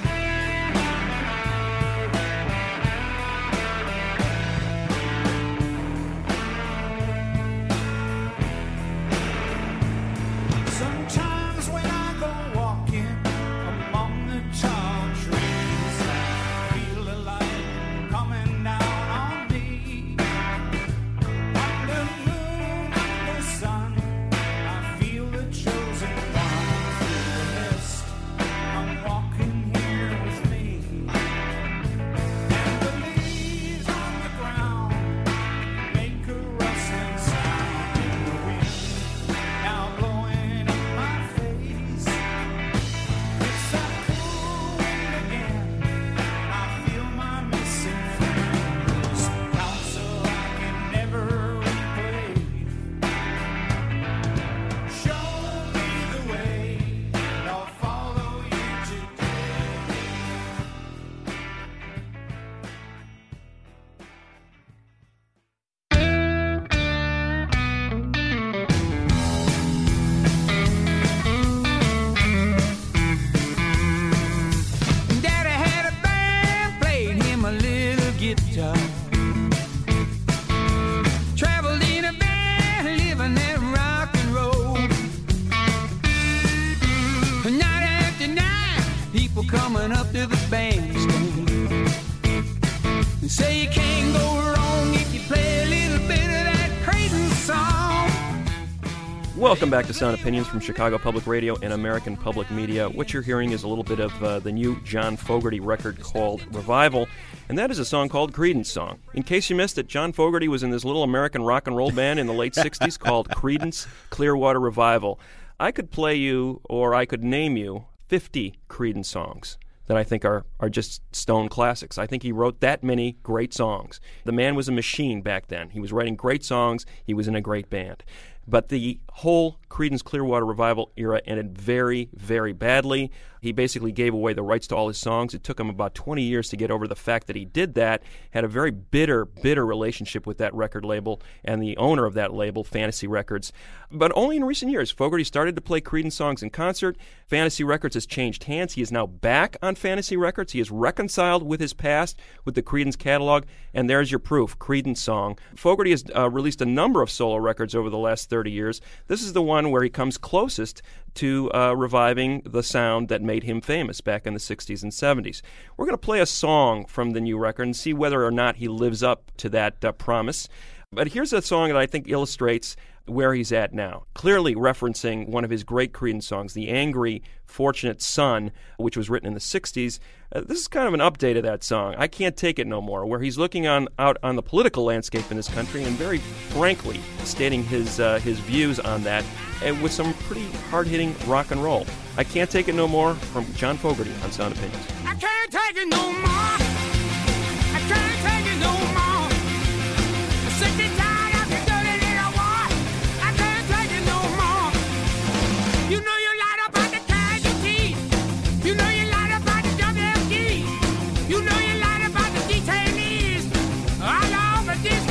Sometimes when I go walking among the tall trees, I feel the light coming down on me. Under the moon, under the sun, I feel the chosen one through the mist. I'm walking here with me, and the leaves on the ground make a rustling sound in the wind, now blowing in my face. It's a cool wind again. I feel my missing friends, counsel I can never replay. Show me the way, and I'll follow you today. Daddy had a band, played him a little guitar. Traveled in a van, living that rock and roll. Night after night, people coming up to the bandstand and say you can't go wrong if you play a little bit of that Creighton song. Welcome back to Sound Opinions from Chicago Public Radio and American Public Media. What you're hearing is a little bit of uh, the new John Fogerty record called Revival, and that is a song called Creedence Song. In case you missed it, John Fogerty was in this little American rock and roll band in the late sixties called Creedence Clearwater Revival. I could play you, or I could name you, fifty Creedence songs that I think are, are just stone classics. I think he wrote that many great songs. The man was a machine back then. He was writing great songs. He was in a great band. But the whole Creedence Clearwater Revival era ended very, very badly. He basically gave away the rights to all his songs. It took him about twenty years to get over the fact that he did that, had a very bitter, bitter relationship with that record label and the owner of that label, Fantasy Records. But only in recent years, Fogerty started to play Creedence songs in concert. Fantasy Records has changed hands. He is now back on Fantasy Records. He is reconciled with his past, with the Creedence catalog, and there's your proof, Creedence Song. Fogerty has uh, released a number of solo records over the last thirty years. This is the one where he comes closest to uh, reviving the sound that made him famous back in the sixties and seventies. We're going to play a song from the new record and see whether or not he lives up to that uh, promise. But here's a song that I think illustrates where he's at now, clearly referencing one of his great Creedence songs, The Angry Fortunate Son, which was written in the sixties. Uh, this is kind of an update of that song, I Can't Take It No More, where he's looking on out on the political landscape in this country and very frankly stating his uh, his views on that, and with some pretty hard-hitting rock and roll. I Can't Take It No More from John Fogerty on Sound Opinions. I can't take it no more. I can't take it no more. I'm sick and tired of the dirty little war. I can't take it no more. You know you lied about the casualties. You know you lied about the W F D. You know you lied about the detainees all over this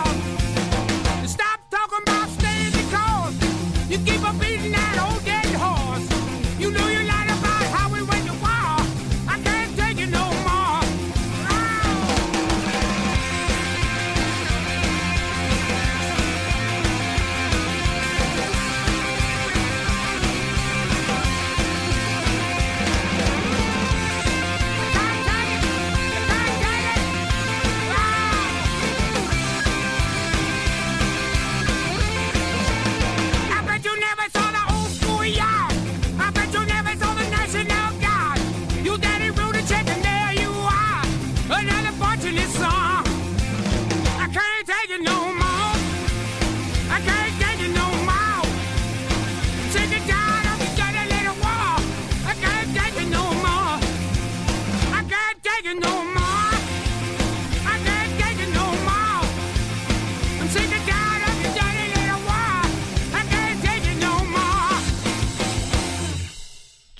world. Stop talking about staying the course. You keep on beating that old dead horse. You know you lied about how we went to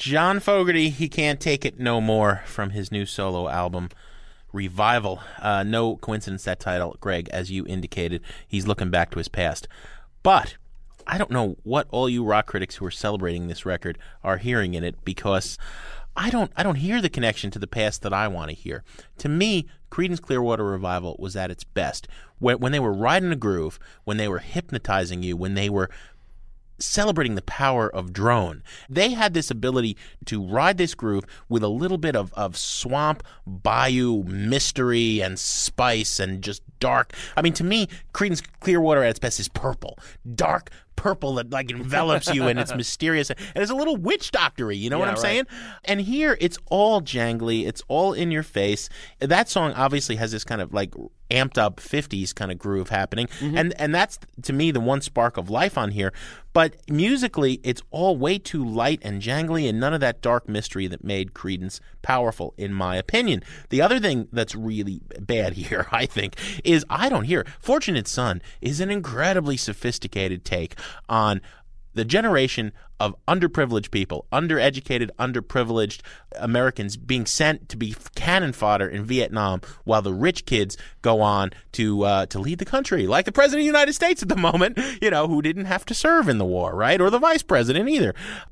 John Fogerty, he can't take it no more from his new solo album, Revival. Uh, no coincidence that title, Greg, as you indicated. He's looking back to his past. But I don't know what all you rock critics who are celebrating this record are hearing in it, because I don't I don't hear the connection to the past that I want to hear. To me, Creedence Clearwater Revival was at its best. When, when they were riding a groove, when they were hypnotizing you, when they were celebrating the power of drone. They had this ability to ride this groove with a little bit of, of swamp, bayou, mystery, and spice, and just dark. I mean, to me, Creedence Clearwater at its best is purple. Dark purple that like envelops you, and it's mysterious. And it's a little witch doctor-y, you know Yeah, what I'm right. saying? And here, it's all jangly. It's all in your face. That song obviously has this kind of like amped up fifties kind of groove happening. Mm-hmm. And and that's, to me, the one spark of life on here. But musically, it's all way too light and jangly, and none of that dark mystery that made Creedence powerful, in my opinion. The other thing that's really bad here, I think, is I don't hear. Fortunate Son is an incredibly sophisticated take on the generation of underprivileged people, undereducated, underprivileged Americans being sent to be cannon fodder in Vietnam, while the rich kids go on to uh, to lead the country, like the President of the United States at the moment, you know, who didn't have to serve in the war, right? Or the Vice President either.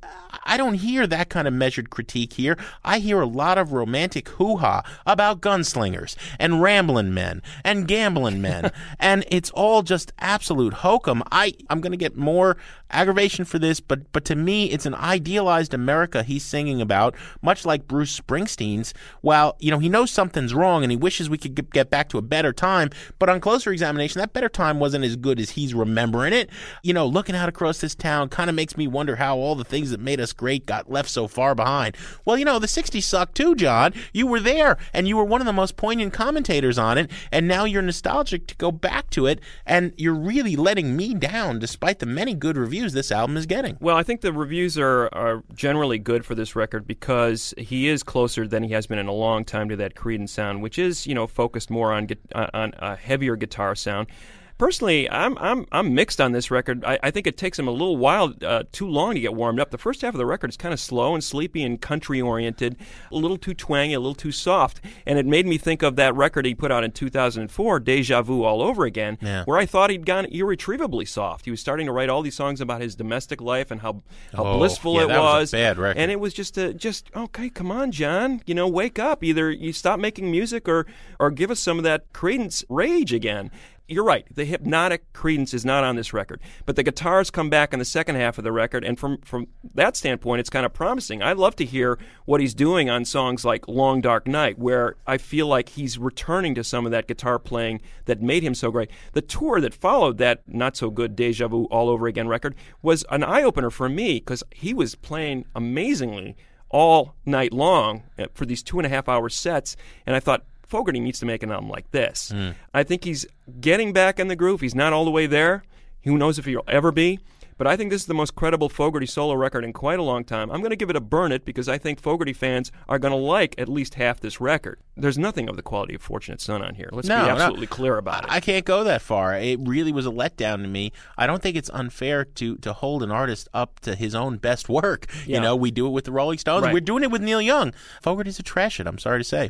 I don't hear that kind of measured critique here. I hear a lot of romantic hoo-ha about gunslingers and rambling men and gambling men, and it's all just absolute hokum. I, I'm going to get more aggravation for this, but but to me, it's an idealized America he's singing about, much like Bruce Springsteen's. While, you know, he knows something's wrong and he wishes we could get, get back to a better time, but on closer examination, that better time wasn't as good as he's remembering it. You know, looking out across this town kind of makes me wonder how all the things that made us great got left so far behind. Well, you know, the sixties sucked too, John. You were there, and you were one of the most poignant commentators on it, and now you're nostalgic to go back to it, and you're really letting me down despite the many good reviews this album is getting. Well, I think the reviews are, are generally good for this record because he is closer than he has been in a long time to that Creedence sound, which is, you know, focused more on gu- on a heavier guitar sound. Personally, I'm I'm I'm mixed on this record. I, I think it takes him a little while, uh, too long to get warmed up. The first half of the record is kind of slow and sleepy and country-oriented, a little too twangy, a little too soft. And it made me think of that record he put out in two thousand four, Deja Vu All Over Again, Yeah. where I thought he'd gone irretrievably soft. He was starting to write all these songs about his domestic life and how, how Oh, blissful yeah, it that was a was. bad record. And it was just, a, just okay, come on, John. You know, wake up. Either you stop making music or, or give us some of that Creedence rage again. You're right. The hypnotic Creedence is not on this record. But the guitars come back in the second half of the record, and from, from that standpoint, it's kind of promising. I'd love to hear what he's doing on songs like Long Dark Night, where I feel like he's returning to some of that guitar playing that made him so great. The tour that followed that not-so-good Deja Vu All Over Again record was an eye-opener for me, because he was playing amazingly all night long for these two-and-a-half-hour sets, and I thought, Fogerty needs to make an album like this. Mm. I think he's getting back in the groove. He's not all the way there. Who knows if he'll ever be. But I think this is the most credible Fogerty solo record in quite a long time. I'm going to give it a burn it because I think Fogerty fans are going to like at least half this record. There's nothing of the quality of Fortunate Son on here. Let's No, be no. absolutely clear about it. I can't go that far. It really was a letdown to me. I don't think it's unfair to to hold an artist up to his own best work. Yeah. You know, we do it with the Rolling Stones. Right. We're doing it with Neil Young. Fogerty's a trash it, I'm sorry to say.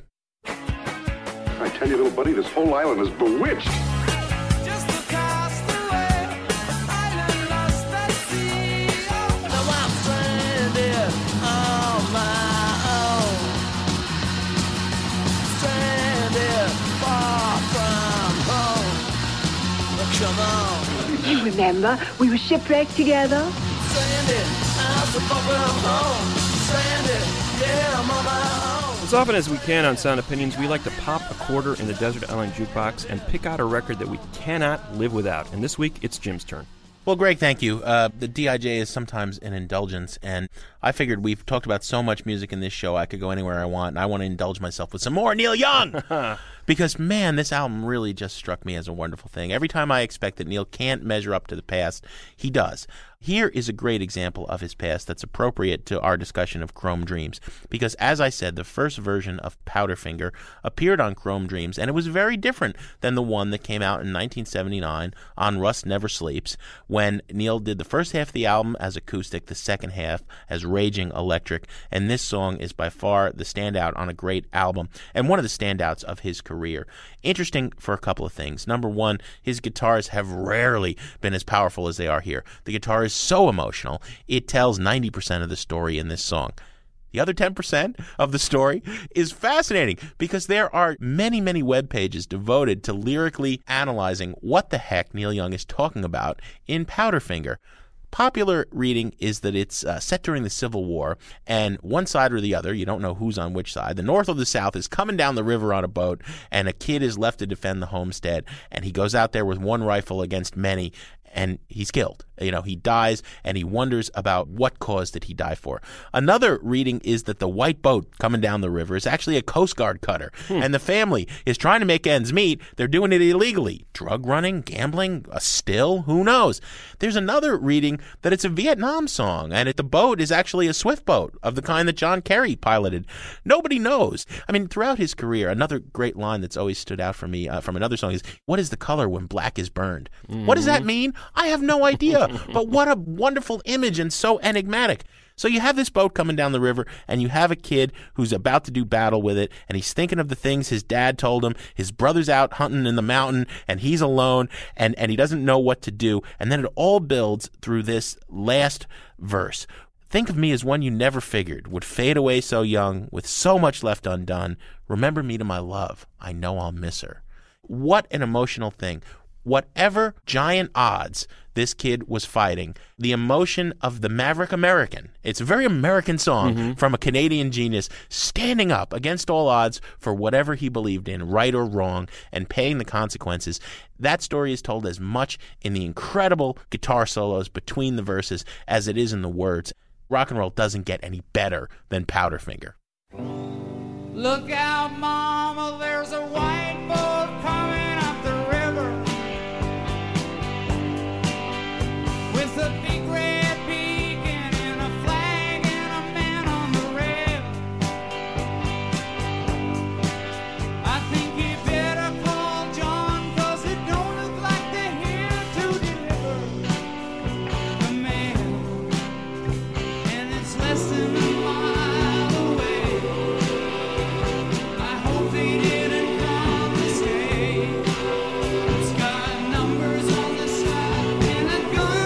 I tell you, little buddy, this whole island is bewitched. Just across the way, island lost at sea. Now I'm stranded on my own. Stranded far from home. Come on. You remember, we were shipwrecked together. Stranded out so far from home. Stranded, yeah, I'm on my own. As often as we can on Sound Opinions, we like to pop a quarter in the Desert Island Jukebox and pick out a record that we cannot live without. And this week, it's Jim's turn. Well, Greg, thank you. Uh, the D I J is sometimes an indulgence, and I figured we've talked about so much music in this show, I could go anywhere I want, and I want to indulge myself with some more Neil Young! Because, man, this album really just struck me as a wonderful thing. Every time I expect that Neil can't measure up to the past, he does. Here is a great example of his past that's appropriate to our discussion of Chrome Dreams, because as I said, the first version of Powderfinger appeared on Chrome Dreams, and it was very different than the one that came out in nineteen seventy-nine on Rust Never Sleeps, when Neil did the first half of the album as acoustic, the second half as raging electric, and this song is by far the standout on a great album, and one of the standouts of his career. Interesting for a couple of things. Number one, his guitars have rarely been as powerful as they are here. The guitar is so emotional, it tells ninety percent of the story in this song. The other ten percent of the story is fascinating because there are many, many web pages devoted to lyrically analyzing what the heck Neil Young is talking about in Powderfinger. Popular reading is that it's uh, set during the Civil War, and one side or the other, you don't know who's on which side, the North or the South, is coming down the river on a boat, and a kid is left to defend the homestead, and he goes out there with one rifle against many, and he's killed. You know, he dies, and he wonders about what cause did he die for. Another reading is that the white boat coming down the river is actually a Coast Guard cutter, hmm. and the family is trying to make ends meet. They're doing it illegally. Drug running, gambling, a still, who knows? There's another reading that it's a Vietnam song, and it, the boat is actually a swift boat of the kind that John Kerry piloted. Nobody knows. I mean, throughout his career, another great line that's always stood out for me uh, from another song is, what is the color when black is burned? Mm-hmm. What does that mean? I have no idea. But what a wonderful image and so enigmatic. So you have this boat coming down the river, and you have a kid who's about to do battle with it, and he's thinking of the things his dad told him. His brother's out hunting in the mountain, and he's alone, and, and he doesn't know what to do. And then it all builds through this last verse. Think of me as one you never figured would fade away so young, with so much left undone. Remember me to my love. I know I'll miss her. What an emotional thing. Whatever giant odds this kid was fighting, the emotion of the maverick American, it's a very American song mm-hmm. from a Canadian genius standing up against all odds for whatever he believed in, right or wrong, and paying the consequences. That story is told as much in the incredible guitar solos between the verses as it is in the words. Rock and roll doesn't get any better than Powderfinger. Look out, Mama, there's a white boat coming up the river. With a big red beacon and a flag and a man on the rail. I think you better call John, 'cause it don't look like they're here to deliver the mail. And it's less than a mile away. I hope they didn't come to stay. It's got numbers on the side and a gun.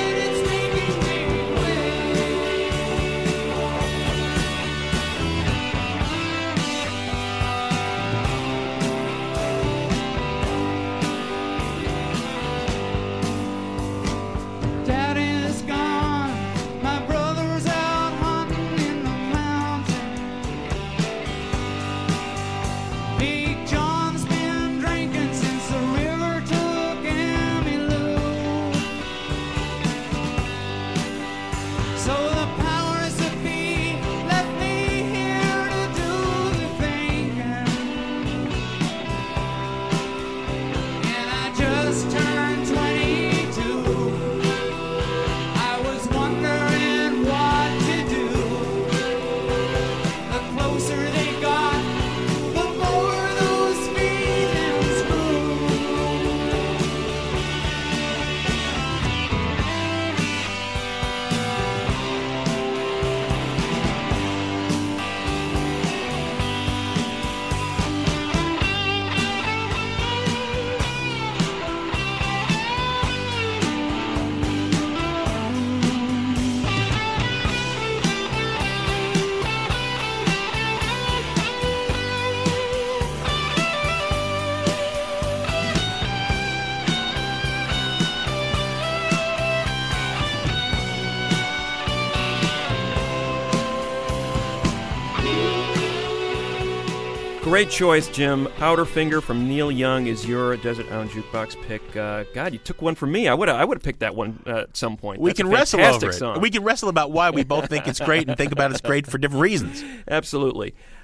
Great choice, Jim. Powderfinger from Neil Young is your Desert Island Jukebox pick. Uh, God, you took one from me. I would I would have picked that one uh, at some point. We That's can a wrestle over it. Song. We can wrestle about why we both think it's great and think about it's great for different reasons. Absolutely.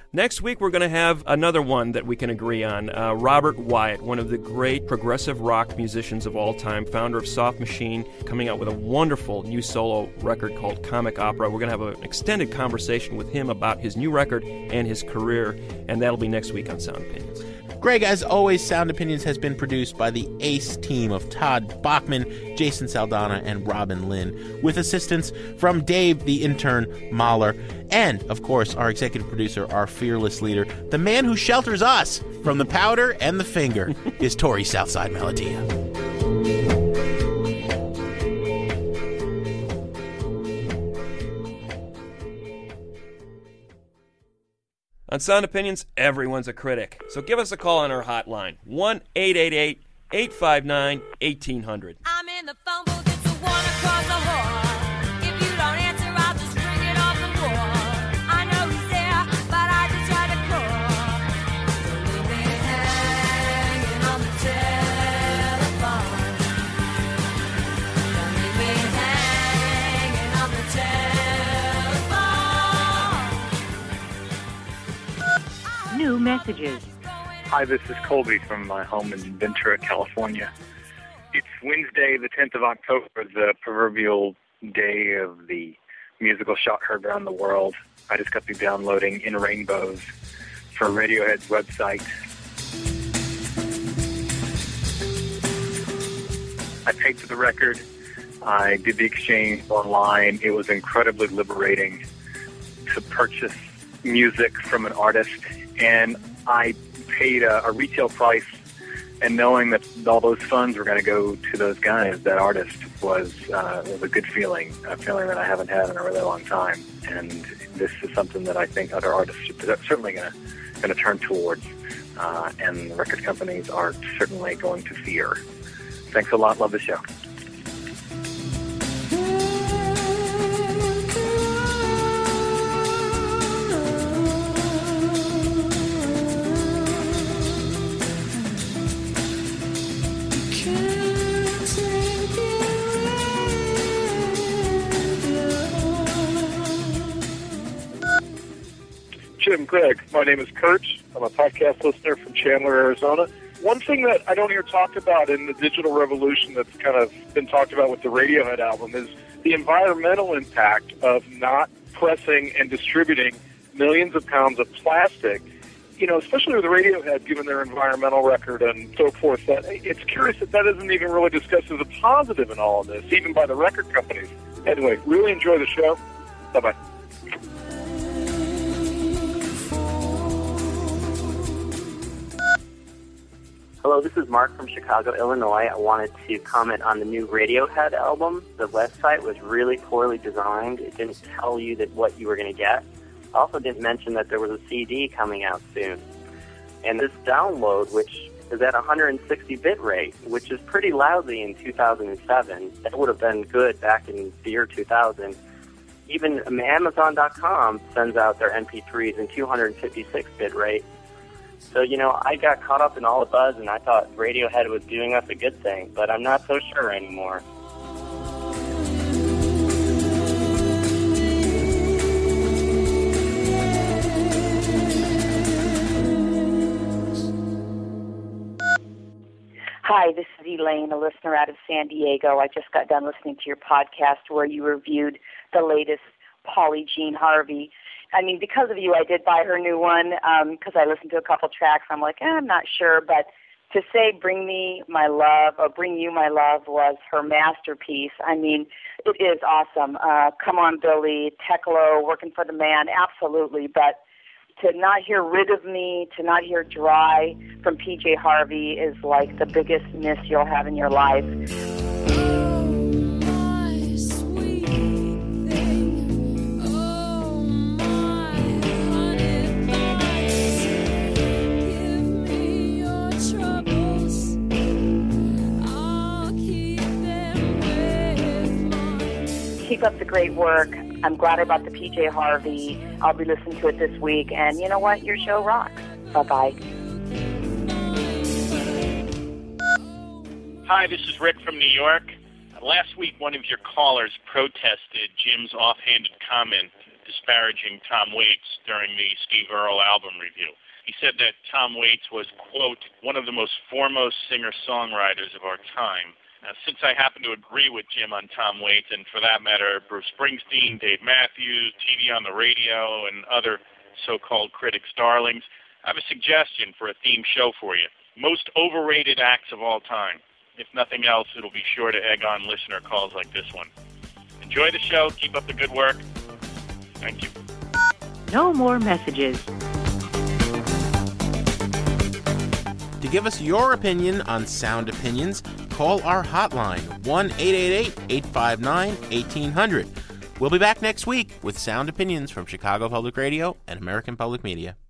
Next week, we're going to have another one that we can agree on. Uh, Robert Wyatt, one of the great progressive rock musicians of all time, founder of Soft Machine, coming out with a wonderful new solo record called Comic Opera. We're going to have an extended conversation with him about his new record and his career, and that'll be next week on Sound Opinions. Greg, as always, Sound Opinions has been produced by the ACE team of Todd Bachman, Jason Saldana, and Robin Lynn, with assistance from Dave, the intern, Mahler, and, of course, our executive producer, our fearless leader, the man who shelters us from the powder and the finger, is Tori Southside Melodia. On Sound Opinions, everyone's a critic. So give us a call on our hotline, one eight eight eight, eight five nine, one eight hundred. I'm in the phone booth, it's a one across the hall. If you don't answer, I'll just bring it off the wall. I know he's there, but I just tried to call. So leave me hanging on the telephone. Don't leave me hanging on the telephone. New messages. Hi, this is Colby from my home in Ventura, California. It's Wednesday, the tenth of October, the proverbial day of the musical shot heard around the world. I just got through downloading In Rainbows from Radiohead's website. I paid for the record. I did the exchange online. It was incredibly liberating to purchase music from an artist, and I paid a, a retail price, and knowing that all those funds were going to go to those guys, that artist, was uh, was a good feeling, a feeling that I haven't had in a really long time. And this is something that I think other artists are certainly going to going to turn towards, uh, and record companies are certainly going to fear. Thanks a lot. Love the show. Jim, Greg, my name is Kurt. I'm a podcast listener from Chandler, Arizona. One thing that I don't hear talked about in the digital revolution that's kind of been talked about with the Radiohead album is the environmental impact of not pressing and distributing millions of pounds of plastic. You know, especially with Radiohead, given their environmental record and so forth, that it's curious that that isn't even really discussed as a positive in all of this, even by the record companies. Anyway, really enjoy the show. Bye-bye. Hello, this is Mark from Chicago, Illinois. I wanted to comment on the new Radiohead album. The website was really poorly designed. It didn't tell you that what you were going to get. It also didn't mention that there was a C D coming out soon. And this download, which is at one hundred sixty bit rate, which is pretty lousy in two thousand seven. That would have been good back in the year two thousand. Even Amazon dot com sends out their M P threes in two hundred fifty-six bit rate. So, you know, I got caught up in all the buzz, and I thought Radiohead was doing us a good thing, but I'm not so sure anymore. Hi, this is Elaine, a listener out of San Diego. I just got done listening to your podcast where you reviewed the latest Polly Jean Harvey. I mean, because of you, I did buy her new one because um, I listened to a couple tracks. I'm like, eh, I'm not sure. But to say Bring Me My Love or Bring You My Love was her masterpiece. I mean, it is awesome. Uh, Come On, Billy, Teklo, Working for the Man, absolutely. But to not hear Rid of Me, to not hear Dry from P J Harvey is like the biggest miss you'll have in your life. Keep up the great work. I'm glad I bought the P J Harvey. I'll be listening to it this week. And you know what? Your show rocks. Bye-bye. Hi, this is Rick from New York. Last week, one of your callers protested Jim's offhanded comment disparaging Tom Waits during the Steve Earle album review. He said that Tom Waits was, quote, one of the most foremost singer-songwriters of our time. Now, since I happen to agree with Jim on Tom Waits, and for that matter, Bruce Springsteen, Dave Matthews, T V on the radio, and other so-called critics' darlings, I have a suggestion for a theme show for you. Most overrated acts of all time. If nothing else, it'll be sure to egg on listener calls like this one. Enjoy the show. Keep up the good work. Thank you. No more messages. To give us your opinion on Sound Opinions, call our hotline, one eight eight eight, eight five nine, one eight zero zero. We'll be back next week with Sound Opinions from Chicago Public Radio and American Public Media.